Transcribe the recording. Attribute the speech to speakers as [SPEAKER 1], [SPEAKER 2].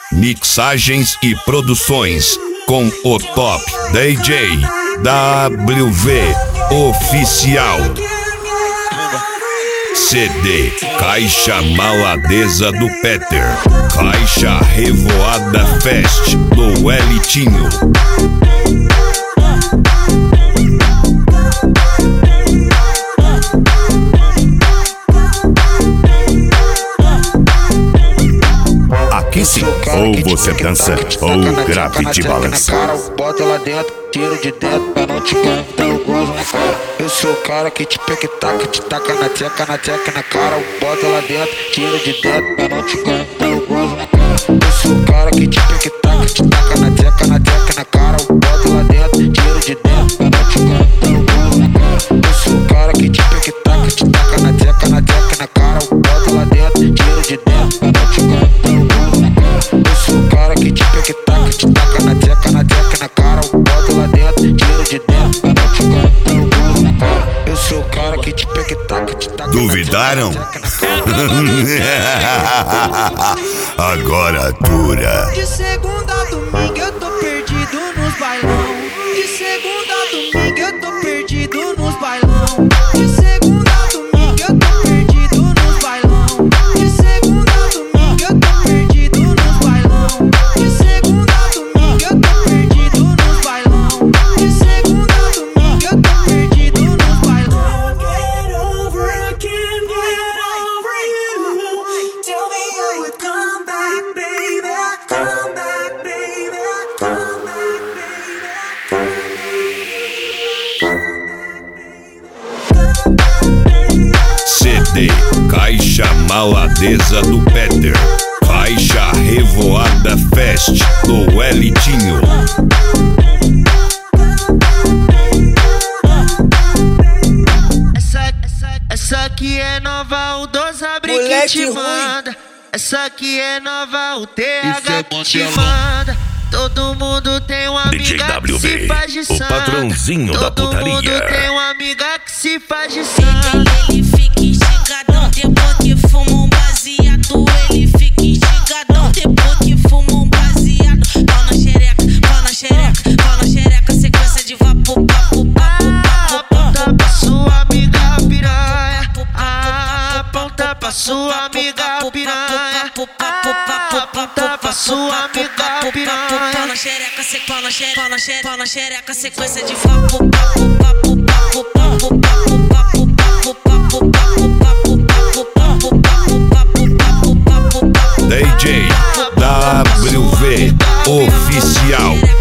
[SPEAKER 1] mixagens e produções com o top DJ WV Oficial. CD Caixa Maladeza do Peter, Caixa Revoada Fest do Elitinho. Aqui sim, ou você dança ou grave te balança.
[SPEAKER 2] Bota lá dentro, tiro de dentro pra não te cantar o gozo na cara. Eu sou o cara que te pega e taca, te taca na teca na cara. Bota lá dentro, tiro de dentro pra não te cantar o gozo na cara. Eu sou o cara que te pega e taca, te taca na teca na cara. Bota lá dentro, tiro de dentro pra não te cantar o gozo na cara. Eu sou o cara que te pega e taca, te taca na teca na cara. Bota lá dentro, tiro de dentro pra não te cantar o gozo na cara. Eu sou o cara que te pega e taca, te taca na teca na cara. Bota lá dentro, tiro de dentro pra não te cantar o gozo na cara. Eu sou o cara que te pega e taca, te taca.
[SPEAKER 1] Duvidaram? Agora dura.
[SPEAKER 3] De segunda a domingo eu tô perdido nos bailão. De segunda a domingo eu tô perdido nos bailão. De segunda a domingo eu tô perdido nos bailão. De segunda a domingo eu tô perdido nos bailão. De segunda a domingo eu tô perdido nos bailão. De segunda a domingo eu tô perdido nos bailão. Get over, I can't get over you. Tell me you would come back, baby. Come back, baby. Come back, baby.
[SPEAKER 1] CD Caixa Maladeza do Peter, Caixa Revoada Fest do Elitinho.
[SPEAKER 3] Essa aqui é nova, o Dos abre que te manda. Essa aqui é nova, o TH que te manda. Todo mundo tem uma
[SPEAKER 1] DJ
[SPEAKER 3] amiga que se
[SPEAKER 1] WV,
[SPEAKER 3] faz de
[SPEAKER 1] o
[SPEAKER 3] santa.
[SPEAKER 1] patrãozinho da
[SPEAKER 3] Todo
[SPEAKER 1] putaria.
[SPEAKER 3] mundo tem uma amiga que se faz de santa.
[SPEAKER 4] Ele fica instigadão, depois que fuma um baseado. Ele fica instigadão, depois que fuma um baseado. Pau na xereca, pau na xereca, pau na xereca. Sequência de vapo, papo, papo, papo.
[SPEAKER 3] Aponta pra sua amiga piranha. Aponta pra sua amiga piranha. Aponta pra sua amiga piranha.
[SPEAKER 4] Pau na xereca, pau na xereca, pau na xereca, pau na xereca. Sequência de vapo, papo, papo, papo, papo, papo, papo, papo, papo, papo, papo, papo, papo, papo, papo, papo.
[SPEAKER 1] DJ WV Oficial.